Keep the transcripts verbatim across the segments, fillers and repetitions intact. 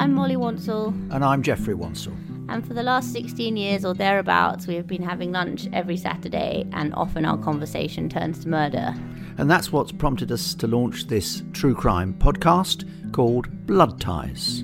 I'm Molly Wansell. And I'm Jeffrey Wansell. And for the last sixteen years or thereabouts, we have been having lunch every Saturday, and often our conversation turns to murder. And that's what's prompted us to launch this true crime podcast called Blood Ties.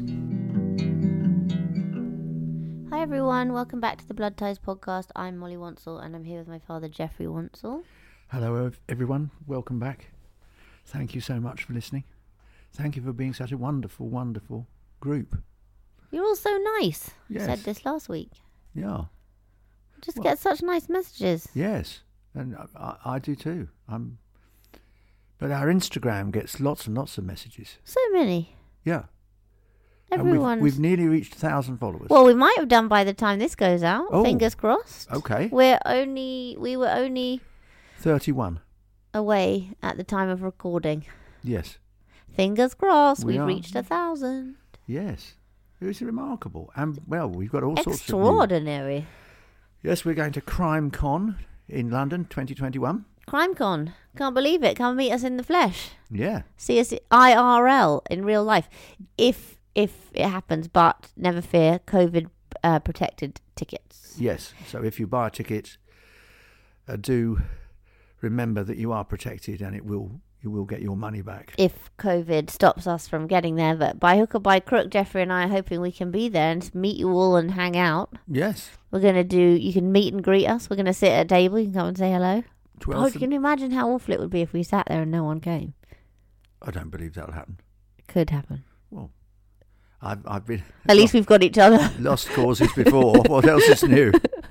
Hi everyone, welcome back to the Blood Ties podcast. I'm Molly Wansell, and I'm here with my father, Jeffrey Wansell. Hello everyone, welcome back. Thank you so much for listening. Thank you for being such a wonderful, wonderful group. You're all so nice. Yes. I said this last week. Yeah. Just Well, get such nice messages. Yes, and I, I do too. I'm, but our Instagram gets lots and lots of messages. So many. Yeah. Everyone. We've, we've nearly reached a thousand followers. Well, we might have done by the time this goes out. Oh. Fingers crossed. Okay. We're only, we were only thirty-one. away at the time of recording. Yes. Fingers crossed, We we've are. reached a thousand. Yes. It was remarkable. And, well, we've got all sorts of news. Extraordinary. Yes, we're going to CrimeCon in London twenty twenty-one. CrimeCon. Can't believe it. Come meet us in the flesh. Yeah. See us I R L in real life. If if it happens, but never fear, COVID uh, protected tickets. Yes. So if you buy a ticket, uh, do remember that you are protected and it will you will get your money back. If COVID stops us from getting there, but by hook or by crook, Jeffrey and I are hoping we can be there and meet you all and hang out. Yes. We're going to do, you can meet and greet us. We're going to sit at a table. You can come and say hello. twelfth Oh, can you imagine how awful it would be if we sat there and no one came? I don't believe that'll happen. It could happen. Well, I've I've been At least we've got each other. lost causes before. What else is new?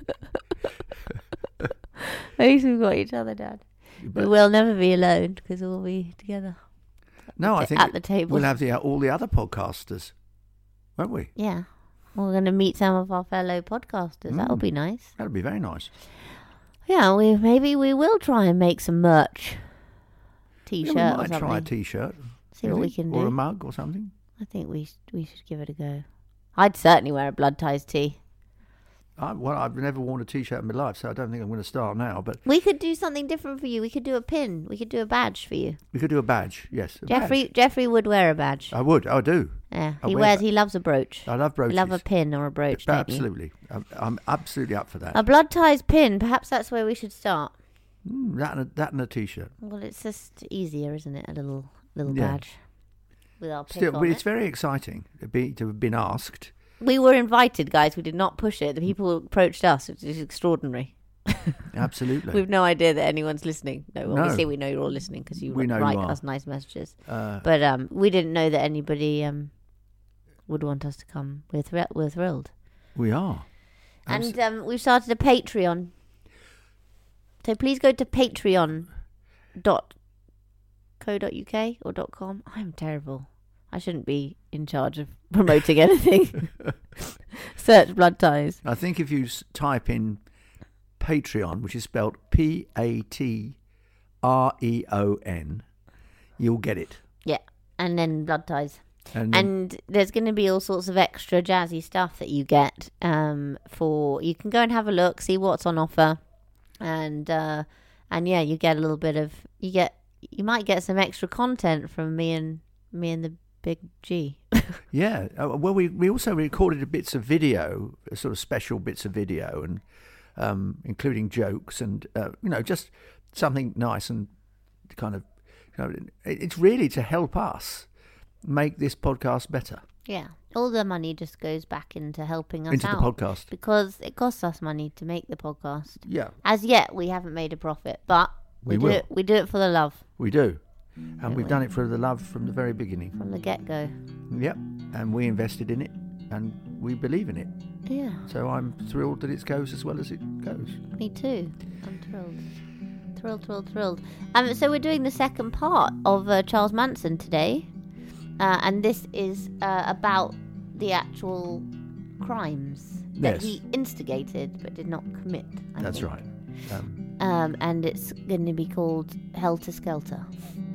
At least we've got each other, Dad. But We will never be alone because we'll be together. no, I think at the table. we'll have the all the other podcasters, won't we? Yeah. We're going to meet some of our fellow podcasters. That'll Mm. be nice. That'll be very nice. Yeah, we maybe we will try and make some merch. T-shirt Yeah, or we might something. try a t-shirt. See what we maybe, can or do. a mug or something. I think we sh- we should give it a go. I'd certainly wear a Blood Ties tee. I, well, I've never worn a t-shirt in my life, so I don't think I'm going to start now. But We could do something different for you. We could do a pin. We could do a badge for you. we could do a badge. Yes, a Jeffrey badge. Jeffrey would wear a badge. I would. I do. Yeah, I'll he wear wears. that. He loves a brooch. I love You brooches. love a pin or a brooch, don't you? Absolutely. I'm, I'm absolutely up for that. A Blood Ties pin. Perhaps that's where we should start. Mm, that and a, that and a t-shirt. Well, it's just easier, isn't it? A little little Yeah. badge with our pick Still, on but it's it. very exciting to be to have been asked. We were invited, guys. We did not push it. The people who approached us. It was extraordinary. Absolutely. We've no idea that anyone's listening. No, No. obviously we know you're all listening because you We know write you are. us nice messages. uh, But um, we didn't know that anybody um would want us to come. We're thr- we're thrilled, we are. Abs- and um, we've started a Patreon. So please go to patreon dot co dot uk or dot com. I'm terrible. I shouldn't be in charge of promoting anything. Search Blood Ties. I think if you s- type in Patreon, which is spelled P A T R E O N, you'll get it. Yeah, and then Blood Ties. And, then- And there's going to be all sorts of extra jazzy stuff that you get. Um, for you can go and have a look, see what's on offer, and uh, and yeah, you get a little bit of you get you might get some extra content from me and me and the big G. yeah. Uh, well, we we also recorded bits of video, uh, sort of special bits of video, and um, including jokes and uh, you know just something nice and kind of you know it, it's really to help us make this podcast better Yeah, all the money just goes back into helping us into out the podcast. because it costs us money to make the podcast. Yeah, As yet, we haven't made a profit, but we, We do will. it. We do it for the love we do, Mm, and we've done it for the love from the very beginning. from the get go. Yep, and we invested in it, and we believe in it. Yeah. So I'm thrilled that it goes as well as it goes. Me too. I'm thrilled. Thrilled, thrilled, thrilled. Um, so we're doing the second part of uh, Charles Manson today. Uh, and this is uh, about the actual crimes that Yes. he instigated but did not commit. I That's think. right. Um, Um, and it's going to be called Helter Skelter.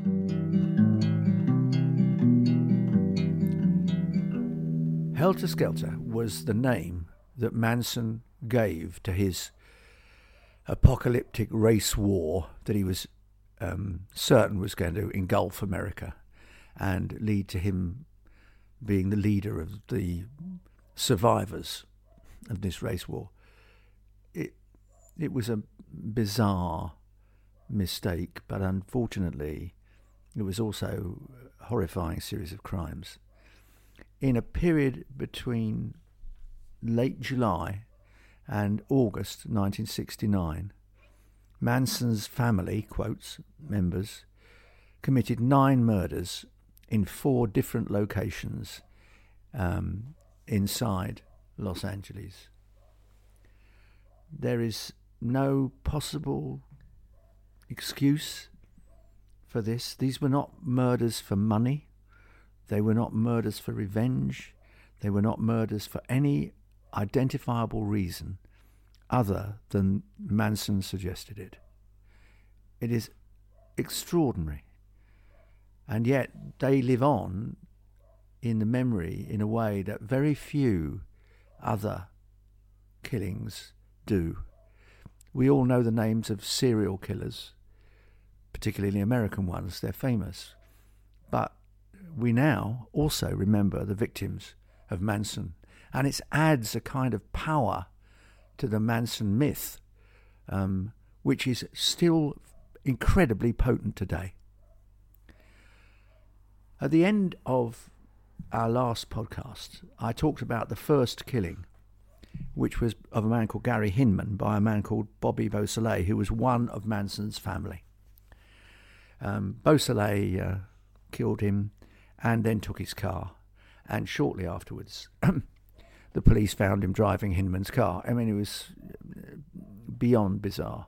Helter Skelter was the name that Manson gave to his apocalyptic race war that he was um, certain was going to engulf America and lead to him being the leader of the survivors of this race war. It it was a bizarre mistake, but unfortunately it was also a horrifying series of crimes. In a period between late July and August nineteen sixty-nine, Manson's family, quotes, members, committed nine murders in four different locations um, inside Los Angeles. There is no possible excuse for this. These were not murders for money. They were not murders for revenge. They were not murders for any identifiable reason other than Manson suggested it. It is extraordinary. And yet they live on in the memory in a way that very few other killings do. We all know the names of serial killers, particularly American ones. They're famous. But we now also remember the victims of Manson. And it adds a kind of power to the Manson myth, um, which is still incredibly potent today. At the end of our last podcast, I talked about the first killing, which was of a man called Gary Hinman by a man called Bobby Beausoleil, who was one of Manson's family. Um, Beausoleil uh, killed him and then took his car. And shortly afterwards, the police found him driving Hinman's car. I mean, it was beyond bizarre.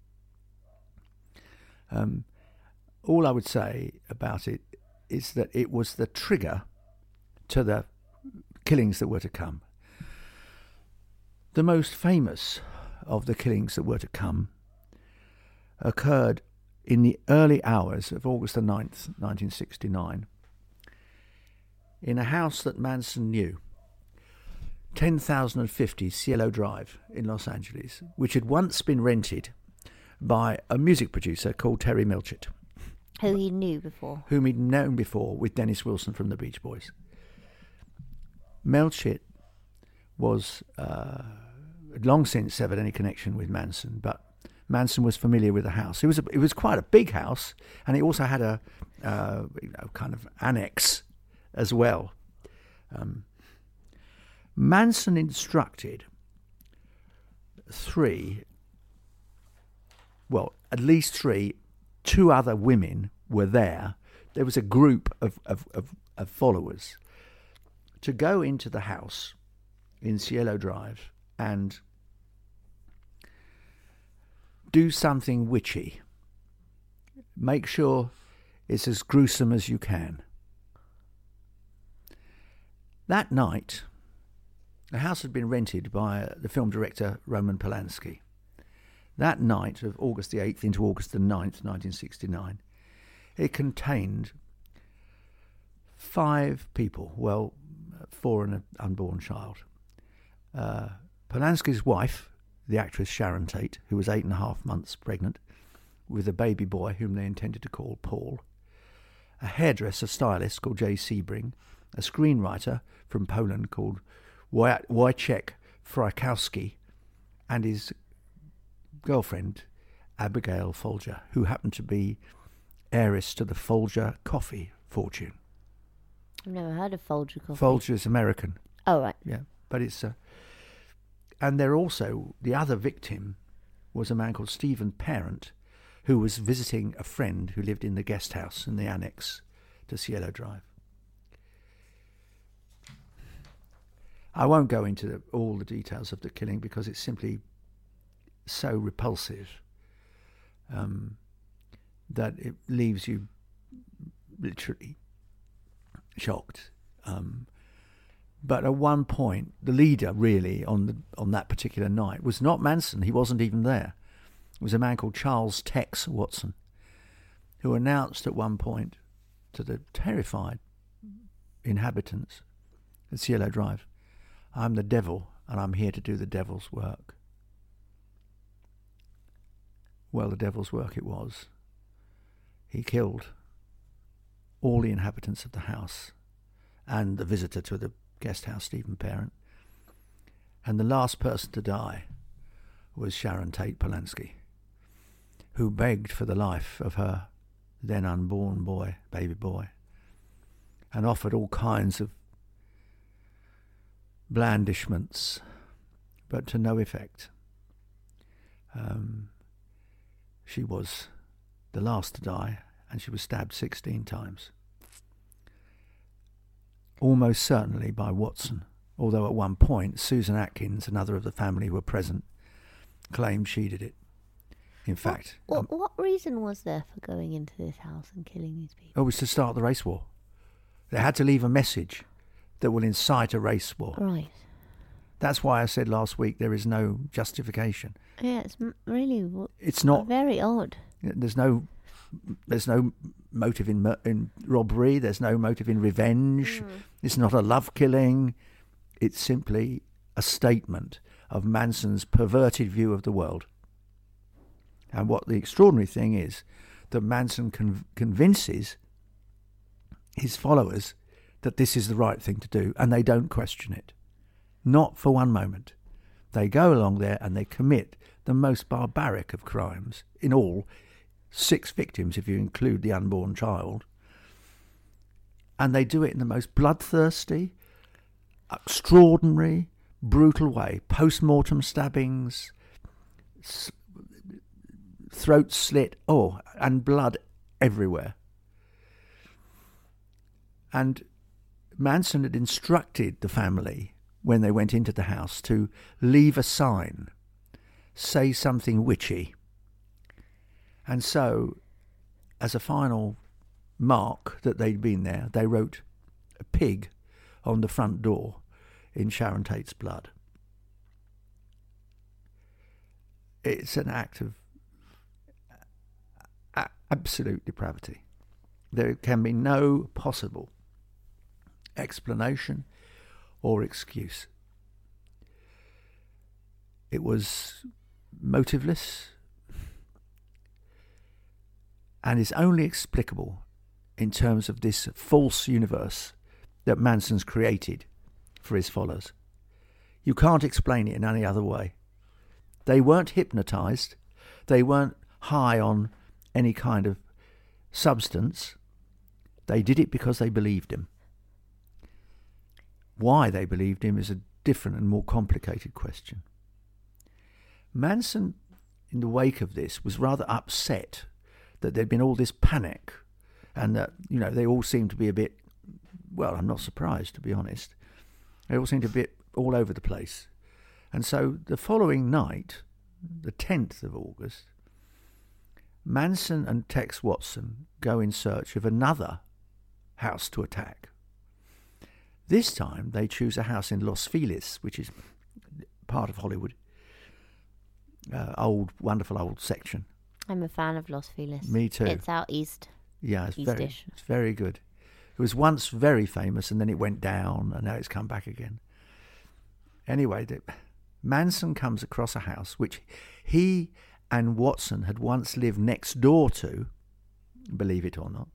Um, all I would say about it is that it was the trigger to the killings that were to come. The most famous of the killings that were to come occurred in the early hours of August the ninth, nineteen sixty-nine, in a house that Manson knew, ten thousand fifty Cielo Drive in Los Angeles, which had once been rented by a music producer called Terry Milchett. Who he knew before. Whom he'd known before with Dennis Wilson from the Beach Boys. Milchett was uh, long since severed any connection with Manson, but Manson was familiar with the house. It was a, it was quite a big house, and it also had a uh, you know, kind of annex as well. Um, Manson instructed three, well, at least three, two other women were there. There was a group of, of, of, of followers to go into the house in Cielo Drive and do something witchy. Make sure it's as gruesome as you can. That night, the house had been rented by the film director Roman Polanski. That night of August the eighth into August the ninth, nineteen sixty-nine, it contained five people, well, four and an unborn child. Uh, Polanski's wife, the actress Sharon Tate, who was eight and a half months pregnant, with a baby boy whom they intended to call Paul, a hairdresser stylist called Jay Sebring, a screenwriter from Poland called Wojciech Frykowski, and his girlfriend, Abigail Folger, who happened to be heiress to the Folger coffee fortune. I've never heard of Folger coffee. Folger is American. Oh, right. Yeah, but it's... Uh, and they're also... The other victim was a man called Stephen Parent, who was visiting a friend who lived in the guest house in the annex to Cielo Drive. I won't go into the, all the details of the killing because it's simply so repulsive um, that it leaves you literally shocked. Um, but at one point, the leader really on the on that particular night was not Manson. He wasn't even there. It was a man called Charles Tex Watson, who announced at one point to the terrified inhabitants at Cielo Drive, "I'm the devil and I'm here to do the devil's work." Well, the devil's work it was. He killed all the inhabitants of the house and the visitor to the guest house, Stephen Parent. And the last person to die was Sharon Tate Polanski, who begged for the life of her then unborn boy, baby boy, and offered all kinds of blandishments, but to no effect. Um, she was the last to die, and she was stabbed sixteen times. Almost certainly by Watson, although at one point Susan Atkins, another of the family who were present, claimed she did it. In fact... What, um, what reason was there for going into this house and killing these people? it was to start the race war. They had to leave a message that will incite a race war. Right. That's why I said last week there is no justification. Yeah, it's m- really w- It's not... very odd. There's no... There's no motive in mur- in robbery. There's no motive in revenge. Mm. It's not a love killing. It's simply a statement of Manson's perverted view of the world. And what the extraordinary thing is, that Manson con- convinces his followers that this is the right thing to do, and they don't question it. Not for one moment. They go along there and they commit the most barbaric of crimes. In all, six victims if you include the unborn child. And they do it in the most bloodthirsty, extraordinary, brutal way. Post-mortem stabbings, s- throat slit, oh, and blood everywhere. And Manson had instructed the family when they went into the house to leave a sign, say something witchy. And so, as a final mark that they'd been there, they wrote a pig on the front door in Sharon Tate's blood. It's an act of a- absolute depravity. There can be no possible explanation or excuse. It was motiveless and is only explicable in terms of this false universe that Manson's created for his followers. You can't explain it in any other way. They weren't hypnotized. They weren't high on any kind of substance. They did it because they believed him. Why they believed him is a different and more complicated question. Manson, in the wake of this, was rather upset that there'd been all this panic and that, you know, they all seemed to be a bit, well, I'm not surprised, to be honest. They all seemed a bit all over the place. And so the following night, the tenth of August, Manson and Tex Watson go in search of another house to attack. This time they choose a house in Los Feliz, which is part of Hollywood. Uh, old, wonderful old section. I'm a fan of Los Feliz. Me too. It's out east. Yeah, it's very, East-ish. it's very good. It was once very famous, and then it went down, and now it's come back again. Anyway, the, Manson comes across a house which he and Watson had once lived next door to, believe it or not,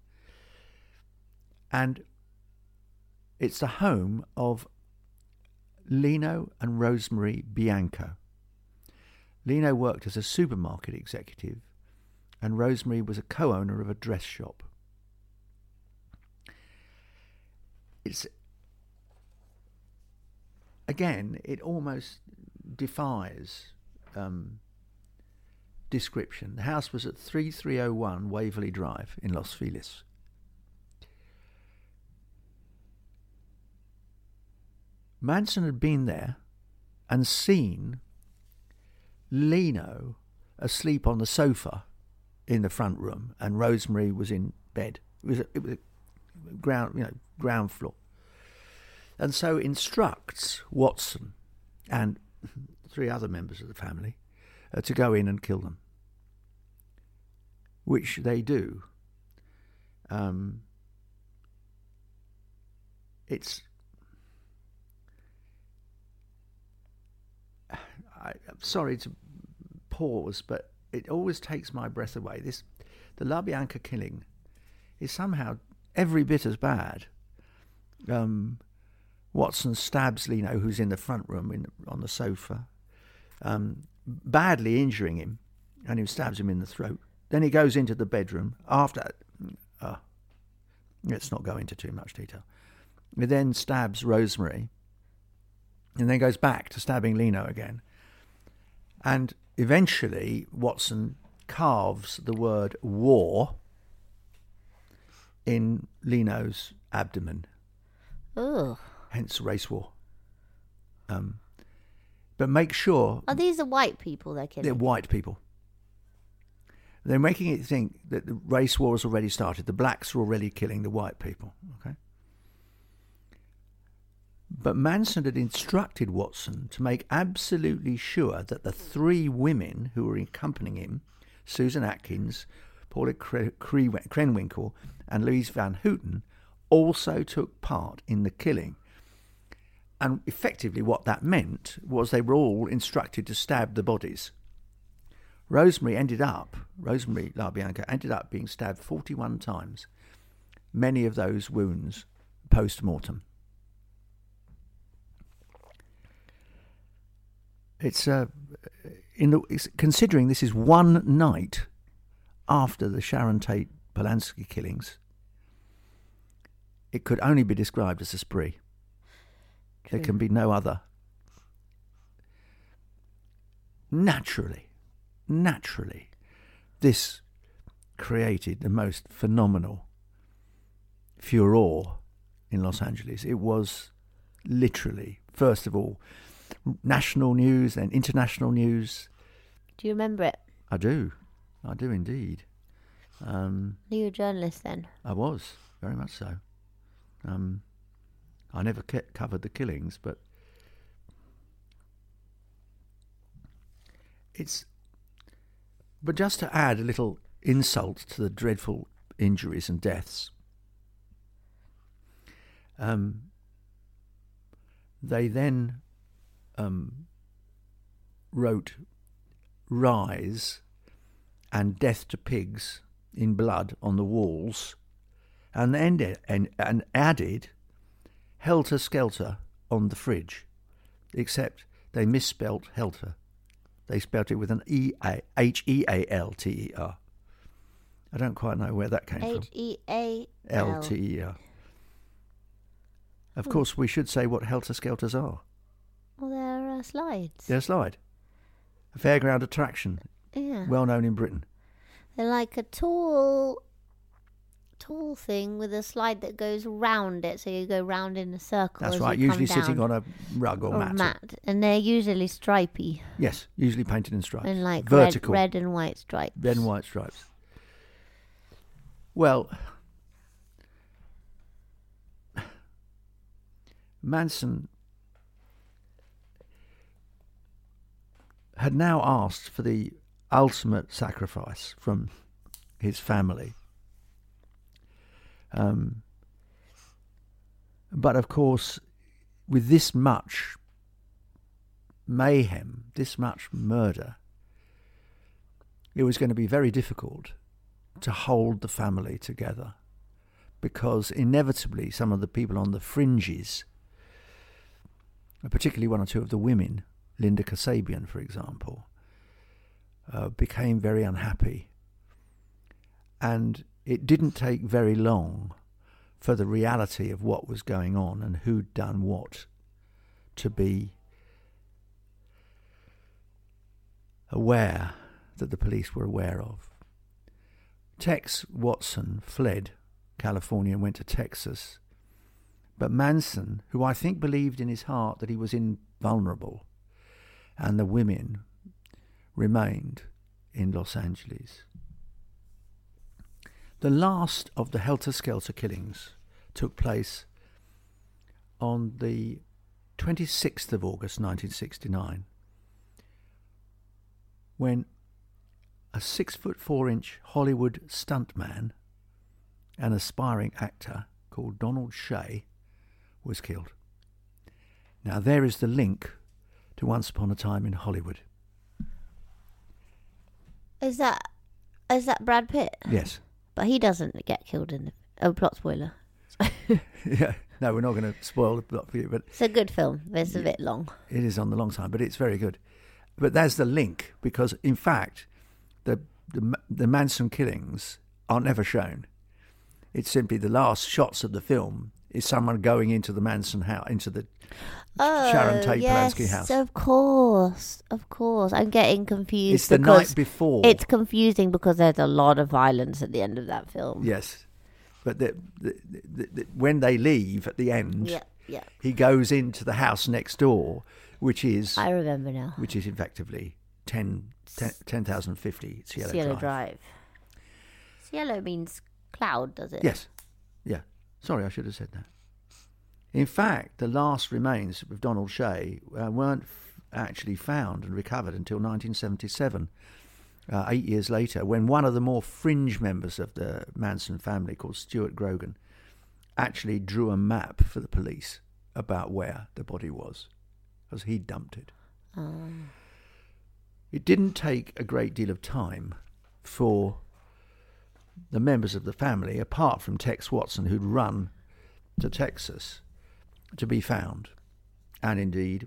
and it's the home of Lino and Rosemary Bianco. Lino worked as a supermarket executive, and Rosemary was a co-owner of a dress shop. It's, again, it almost defies um, description. The house was at thirty-three oh one Waverly Drive in Los Feliz. Manson had been there and seen Lino asleep on the sofa in the front room, and Rosemary was in bed. It was a, it was a ground, you know, ground floor, and so instructs Watson and three other members of the family uh, to go in and kill them, which they do. Um, it's I, I'm sorry to pause, but it always takes my breath away. This, the La Bianca killing, is somehow every bit as bad um, Watson stabs Leno, who's in the front room in, on the sofa, um, badly injuring him, and he stabs him in the throat. Then he goes into the bedroom. After, uh, let's not go into too much detail. He then stabs Rosemary, and then goes back to stabbing Leno again. And eventually, Watson carves the word war in Leno's abdomen. Ugh. Hence race war. Um, but make sure... Are these the white people they're killing? They're white people. They're making it think that the race war has already started. The blacks are already killing the white people. Okay. But Manson had instructed Watson to make absolutely sure that the three women who were accompanying him, Susan Atkins, Paula Krenwinkel, and Louise Van Houten, also took part in the killing. And effectively what that meant was they were all instructed to stab the bodies. Rosemary ended up, Rosemary LaBianca ended up being stabbed forty-one times, many of those wounds post-mortem. It's, uh, in the, it's considering this is one night after the Sharon Tate Polanski killings, it could only be described as a spree. True. There can be no other. Naturally, naturally, this created the most phenomenal furore in Los Angeles. It was literally, first of all, national news, then international news. Do you remember it? I do. I do indeed. Um, Are you a journalist then? I was, very much so. Um, I never kept, covered the killings, but it's... But just to add a little insult to the dreadful injuries and deaths, um, they then um, wrote Rise and Death to Pigs in blood on the walls, and ended, and, and added Helter Skelter on the fridge, except they misspelt Helter. They spelt it with an E A H E A L T E R. I don't quite know where that came from. H E A L T E R. Of course, we should say what Helter Skelters are. Well, they're uh, slides. They're a slide. A fairground attraction. Yeah. Well known in Britain. They're like a tall, tall thing with a slide that goes round it, so you go round in a circle. That's as right, you usually come sitting down. on a rug or, or mat. mat. And they're usually stripy. Yes, usually painted in stripes. And like vertical. Red, red and white stripes. Red and white stripes. Well, Manson had now asked for the ultimate sacrifice from his family. Um, but of course, with this much mayhem, this much murder, it was going to be very difficult to hold the family together, because inevitably some of the people on the fringes, particularly one or two of the women, Linda Kasabian, for example, uh, became very unhappy. And it didn't take very long for the reality of what was going on and who'd done what to be aware, that the police were aware of. Tex Watson fled California and went to Texas. But Manson, who I think believed in his heart that he was invulnerable, and the women remained in Los Angeles. The last of the Helter Skelter killings took place on the twenty-sixth of August nineteen sixty-nine, when a six foot four inch Hollywood stuntman and aspiring actor called Donald Shea was killed. Now there is the link to Once Upon a Time in Hollywood. Is that is that Brad Pitt? Yes. But he doesn't get killed in the... Oh, plot spoiler. Yeah. No, we're not going to spoil the plot for you, but It's a good film. It's a bit long. it is on the long side, but it's very good. But there's the link, because in fact, the the, the Manson killings are never shown. It's simply the last shots of the film is someone going into the Manson house, into the Oh, Sharon Tate yes, Polanski house. of course, of course. I'm getting confused. It's the because night before. It's confusing because there's a lot of violence at the end of that film. Yes, but the, the, the, the, when they leave at the end, Yeah, yeah. he goes into the house next door, which is I remember now. which is effectively ten thousand fifty Cielo, Cielo Drive. Drive. Cielo means cloud, does it? Yes, yeah. Sorry, I should have said that. In fact, the last remains of Donald Shea uh, weren't f- actually found and recovered until nineteen seventy-seven, uh, eight years later, when one of the more fringe members of the Manson family, called Stuart Grogan, actually drew a map for the police about where the body was, because he dumped it. Oh. It didn't take a great deal of time for the members of the family, apart from Tex Watson, who'd run to Texas, to be found, and indeed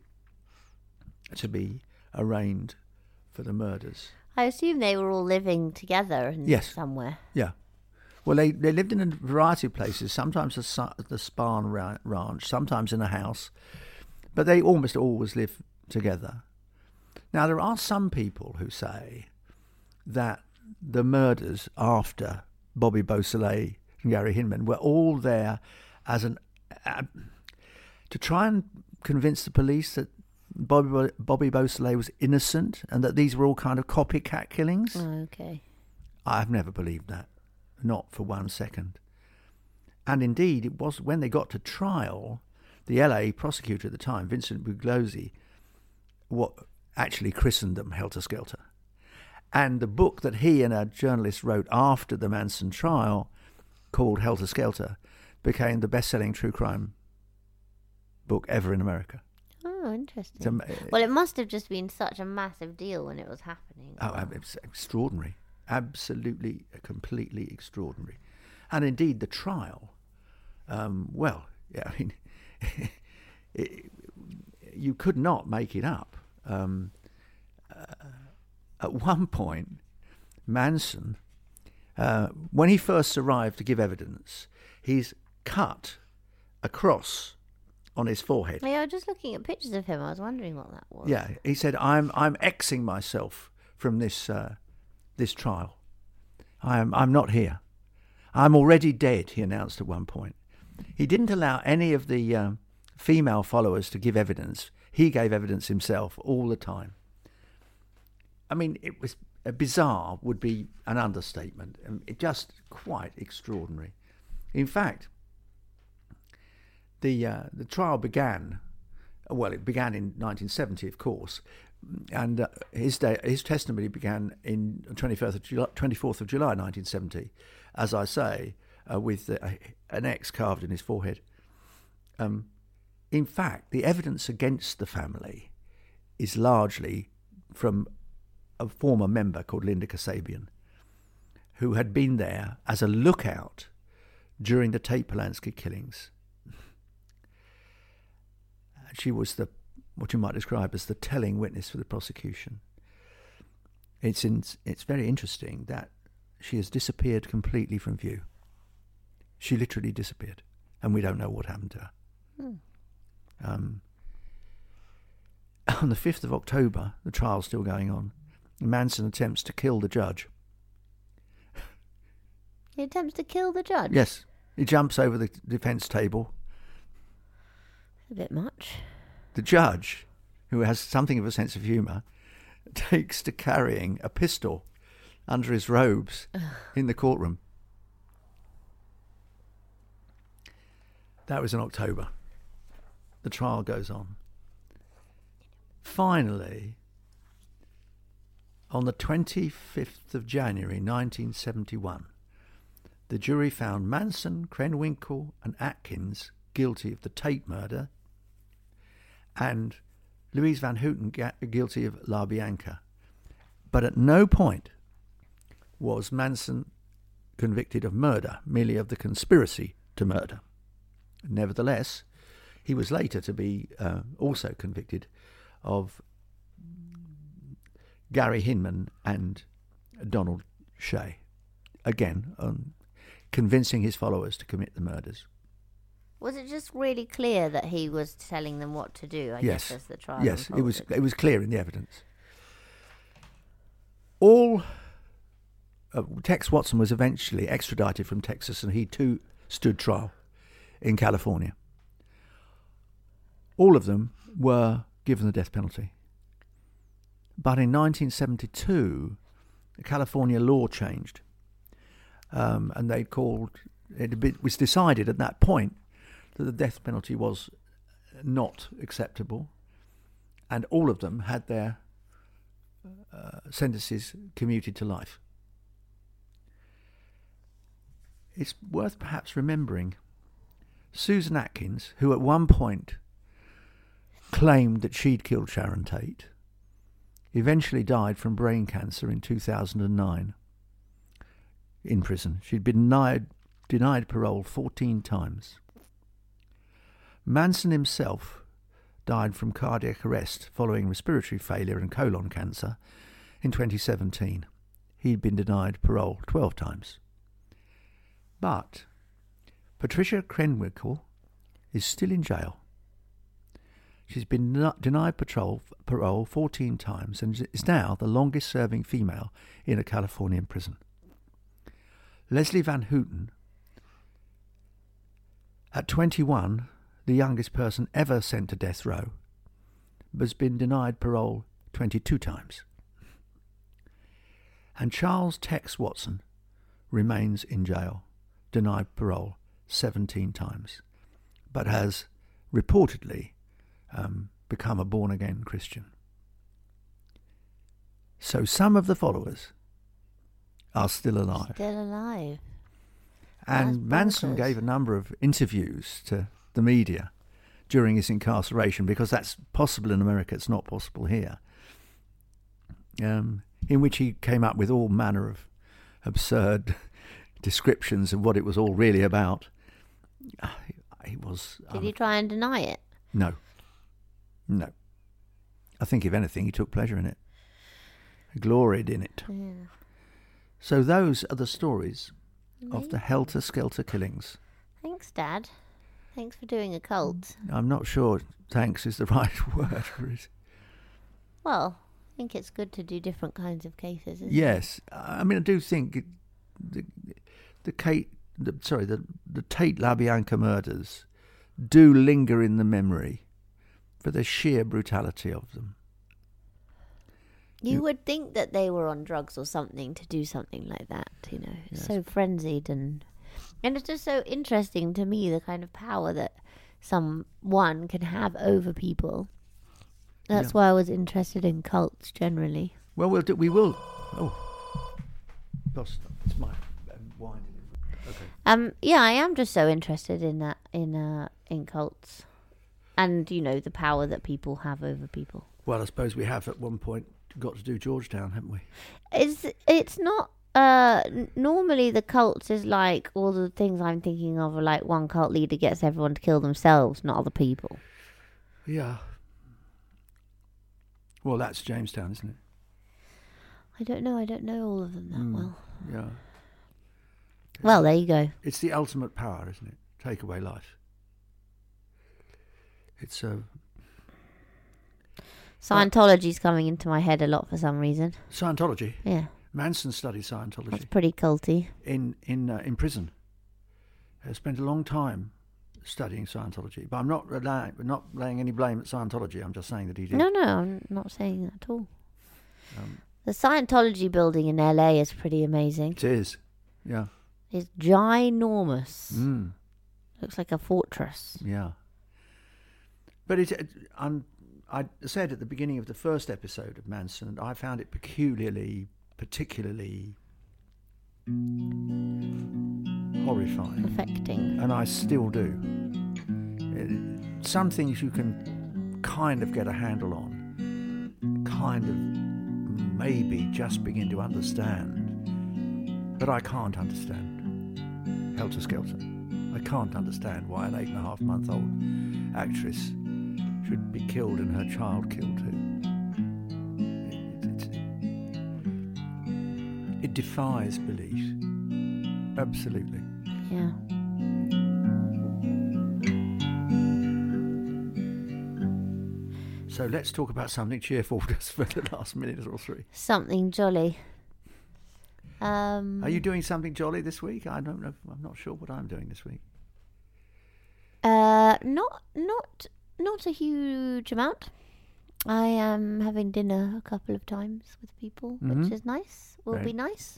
to be arraigned for the murders. I assume they were all living together in Yes. somewhere. Yeah. Well, they, they lived in a variety of places, sometimes the, Sa- the Spahn ra- Ranch, sometimes in a house, but they almost always live together. Now, there are some people who say that the murders after Bobby Beausoleil and Gary Hinman were all there as an uh, to try and convince the police that Bobby, Bobby Beausoleil was innocent and that these were all kind of copycat killings. Oh, okay. I've never believed that, not for one second. And indeed, it was when they got to trial, the L A prosecutor at the time, Vincent Bugliosi, what actually christened them Helter Skelter. And the book that he and a journalist wrote after the Manson trial, called Helter Skelter, became the best-selling true crime book ever in America. Oh, interesting. It's am- Well, it must have just been such a massive deal when it was happening. Oh, it was extraordinary. Absolutely, completely extraordinary. And indeed, the trial, um, well, yeah, I mean, it, you could not make it up. Um, uh, at one point, Manson, uh, when he first arrived to give evidence, he's cut a cross on his forehead. Yeah, I was just looking at pictures of him. I was wondering what that was. Yeah, he said, "I'm I'm Xing myself from this uh, this trial. I'm I'm not here. I'm already dead." He announced at one point. He didn't allow any of the um, female followers to give evidence. He gave evidence himself all the time. I mean, it was uh, bizarre would be an understatement. Um, it just quite extraordinary. In fact, the uh, the trial began. Well, it began in nineteen seventy, of course, and uh, his day, his testimony began in twenty-fourth of July, twenty-fourth of July, nineteen seventy. As I say, uh, with uh, an X carved in his forehead. Um, in fact, the evidence against the family is largely from a former member called Linda Kasabian, who had been there as a lookout during the Tate Polanski killings. She was the what you might describe as the telling witness for the prosecution. It's in, it's very interesting that she has disappeared completely from view. She literally disappeared, and we don't know what happened to her. Hmm. Um, on the fifth of October, the trial's still going on. Manson attempts to kill the judge. He attempts to kill the judge? Yes, he jumps over the defence table. A bit much. The judge, who has something of a sense of humour, takes to carrying a pistol under his robes in the courtroom. That was in October. The trial goes on. Finally, on the twenty-fifth of January nineteen seventy-one, the jury found Manson, Krenwinkel and Atkins guilty of the Tate murder and Louise Van Houten guilty of La Bianca. But at no point was Manson convicted of murder, merely of the conspiracy to murder. Nevertheless, he was later to be uh, also convicted of Gary Hinman and Donald Shea, again, um, convincing his followers to commit the murders. Was it just really clear that he was telling them what to do? I yes. guess as the trial Yes, unfolded. it was. It was clear in the evidence. All uh, Tex Watson was eventually extradited from Texas, and he too stood trial in California. All of them were given the death penalty. But in nineteen seventy-two, the California law changed, um, and they called it was decided at that point that the death penalty was not acceptable, and all of them had their uh, sentences commuted to life. It's worth perhaps remembering Susan Atkins, who at one point claimed that she'd killed Sharon Tate, eventually died from brain cancer in two thousand nine in prison. She'd been denied, denied parole fourteen times. Manson himself died from cardiac arrest following respiratory failure and colon cancer in twenty seventeen. He'd been denied parole twelve times. But Patricia Krenwinkel is still in jail. She's been den- denied parole, parole fourteen times and is now the longest-serving female in a Californian prison. Leslie Van Houten, at twenty-one, the youngest person ever sent to death row, has been denied parole twenty-two times. And Charles Tex Watson remains in jail, denied parole seventeen times, but has reportedly um, become a born-again Christian. So some of the followers are still alive. Still alive. And Manson bonkers. gave a number of interviews to the media during his incarceration, because that's possible in America, it's not possible here, um, in which he came up with all manner of absurd descriptions of what it was all really about. He was... Did um, he try and deny it? No. No. I think, if anything, he took pleasure in it. He gloried in it. Yeah. So those are the stories of Amazing. the helter-skelter killings. Thanks, Dad. Thanks for doing a cult. I'm not sure thanks is the right word for it. Well, I think it's good to do different kinds of cases, isn't Yes. I mean, I do think it, the, the Kate... The, sorry, the, the Tate LaBianca murders do linger in the memory for the sheer brutality of them. You You- would think that they were on drugs or something to do something like that, you know. Yes. So frenzied and... And it's just so interesting to me, the kind of power that someone can have over people. That's Yeah. why I was interested in cults generally. Well, we'll do, we will... Oh. Gosh, it's my um, wine. Okay. Um, yeah, I am just so interested in that, in uh, in cults. And, you know, the power that people have over people. Well, I suppose we have at one point got to do Georgetown, haven't we? It's, it's not... Uh, n- normally the cults is like all the things I'm thinking of are like one cult leader gets everyone to kill themselves, not other people. Yeah. Well, that's Jamestown, isn't it? I don't know. I don't know all of them that Mm. well. Yeah. Well, there you go. It's the ultimate power, isn't it? Take away life. It's uh, Scientology's coming into my head a lot for some reason. Scientology. Yeah, Manson studied Scientology that's pretty culty. in in uh, in prison. I spent a long time studying Scientology, but I'm not relying, not laying any blame at Scientology. I'm just saying that he did. No, no, I'm not saying that at all. Um, The Scientology building in L A is pretty amazing. it is. Yeah. It's ginormous. Mm. Looks like a fortress. Yeah. But it, it I'm, I said at the beginning of the first episode of Manson, I found it peculiarly, particularly horrifying. Affecting. And I still do. It, some things you can kind of get a handle on, kind of maybe just begin to understand, but I can't understand Helter Skelter. I can't understand why an eight and a half month old actress should be killed and her child killed too. It, it, it, it defies belief. Absolutely. Yeah. So let's talk about something cheerful just for the last minute or three. Something jolly. Um, Are you doing something jolly this week? I don't know. I'm not sure what I'm doing this week. Uh, not not not a huge amount. I am having dinner a couple of times with people, Mhm. which is nice. Will Right. be nice.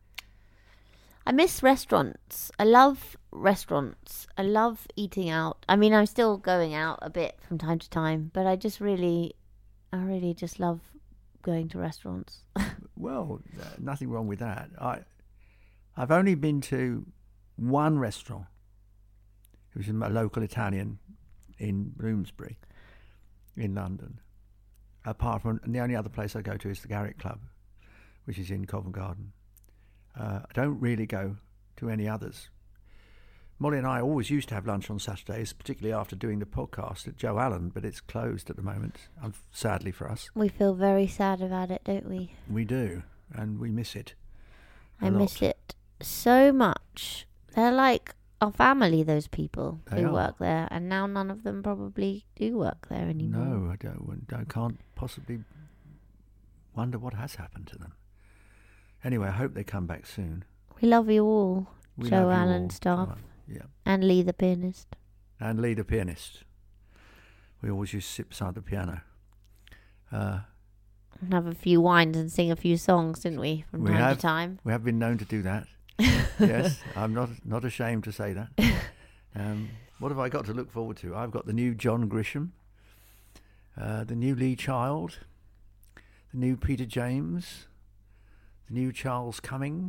I miss restaurants. I love restaurants. I love eating out. I mean, I'm still going out a bit from time to time, but I just really, I really just love going to restaurants. Well, uh, nothing wrong with that. I, I've only been to one restaurant. It was a local Italian in Bloomsbury, in London. Apart from, and the only other place I go to is the Garrick Club, which is in Covent Garden. Uh, I don't really go to any others. Molly and I always used to have lunch on Saturdays, particularly after doing the podcast at Joe Allen, but it's closed at the moment, um, sadly for us. We feel very sad about it, don't we? We do, and we miss it. a I lot. miss it so much. They're like our family, those people They who are. work there, and now none of them probably do work there anymore. No, I don't. I can't possibly wonder what has happened to them. Anyway, I hope they come back soon. We love you all, We Joe love you Allen all. staff, Come on. Yeah, and Lee the pianist. and Lee the pianist. We always used to sit beside the piano. Uh, And have a few wines and sing a few songs, didn't we, from We time have. to time? we have been known to do that. Yes, I'm not not ashamed to say that. Um, what have I got to look forward to? I've got the new John Grisham, uh, the new Lee Child, the new Peter James, the new Charles Cumming.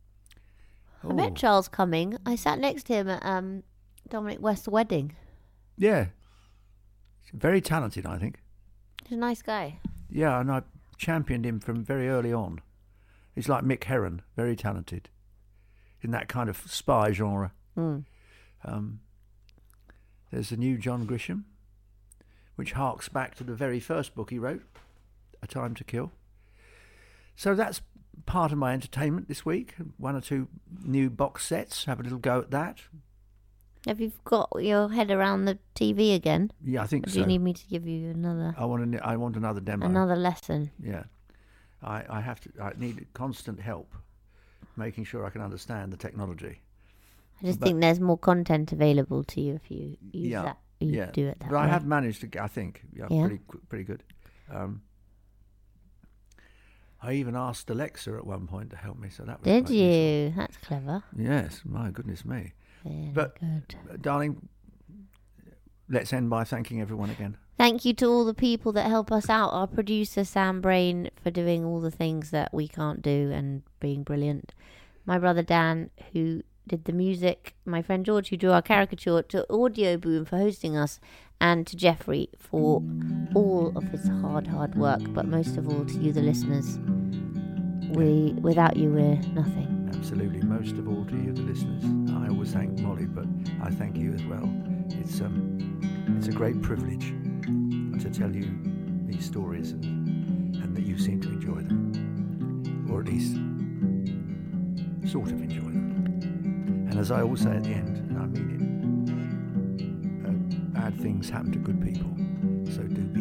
I met Oh, Charles Cumming. I sat next to him at um, Dominic West's wedding. yeah, very talented, I think. He's a nice guy. Yeah, and I championed him from very early on. He's like Mick Herron, very talented in that kind of spy genre. Mm. Um, there's the new John Grisham, which harks back to the very first book he wrote, A Time to Kill. So that's part of my entertainment this week. One or two new box sets. Have a little go at that. Have you got your head around the T V again? Yeah, I think Or do so. you need me to give you another I want. A, I want another demo. another lesson? Yeah, I, I have to. I need constant help, making sure I can understand the technology. I just But- think there's more content available to you if you use Yeah, that. You yeah. do it that But way. I have managed to. get- I think. Yeah, Yeah? pretty qu- pretty good. Um, I even asked Alexa at one point to help me, so that was. Did quite useful. you? That's clever. Yes. My goodness me, Very But- good. Uh, darling. Let's end by thanking everyone again. Thank you to all the people that help us out. Our producer, Sam Brain, for doing all the things that we can't do and being brilliant. My brother, Dan, who did the music. My friend, George, who drew our caricature. To Audio Boom for hosting us. And to Jeffrey for all of his hard, hard work. But most of all, to you, the listeners. We, without you, we're nothing. Absolutely. Most of all to you, the listeners. I always thank Molly, but I thank you as well. It's um, it's a great privilege to tell you these stories, and, and that you seem to enjoy them, or at least sort of enjoy them. And as I always say at the end, and I mean it, uh, bad things happen to good people, so do